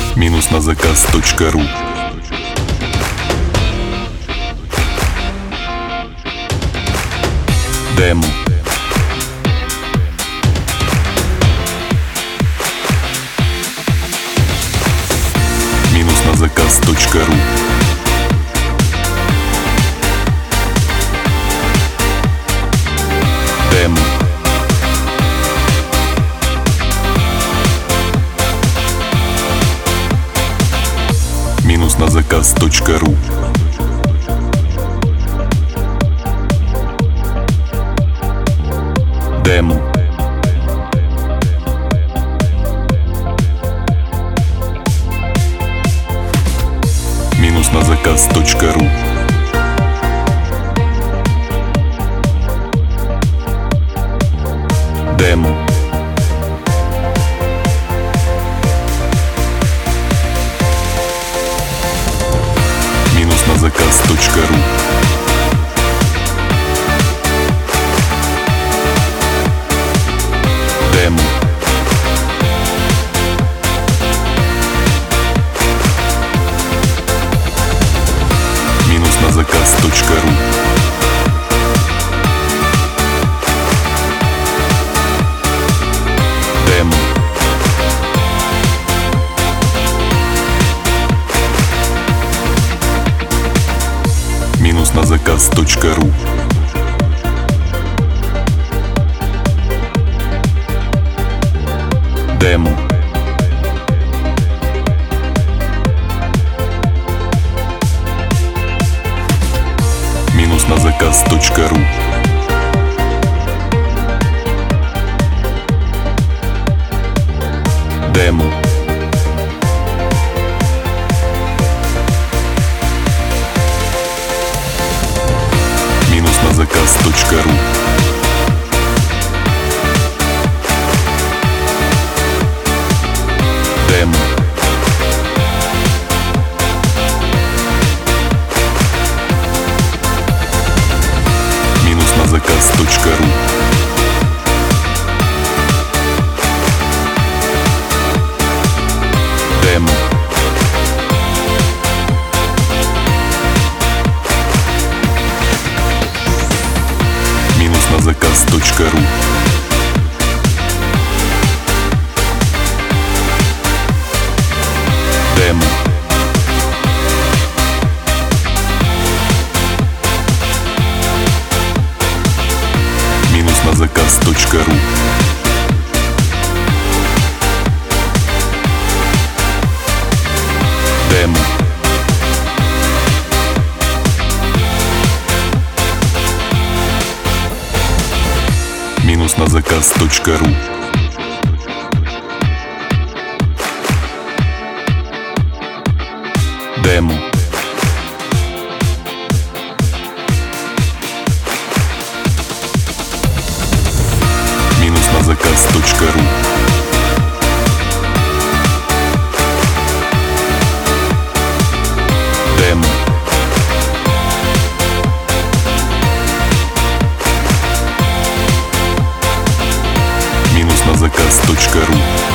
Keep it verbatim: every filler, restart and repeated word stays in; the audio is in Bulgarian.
Минус на заказ точка ру. Демо. Минус на заказ точка ру. Демо. Минус на заказ точка ру. Демо. Минус на заказ точка ру. Демо. Минус на заказ точка ру. Демо. Минус на заказ точка ру. Демо. Минус на заказ точка ру. Демо. Минус на заказ точка ру. Демо. Минус на заказ точка ру. Демо. Минус на заказ точка ру. Демо. Минус на заказ точка ру. Демо. Минус на заказ точка ру. Демо. Минус на заказ точка ру. Демо. Минус на заказ точка ру. Демо. Минус на заказ точка ру.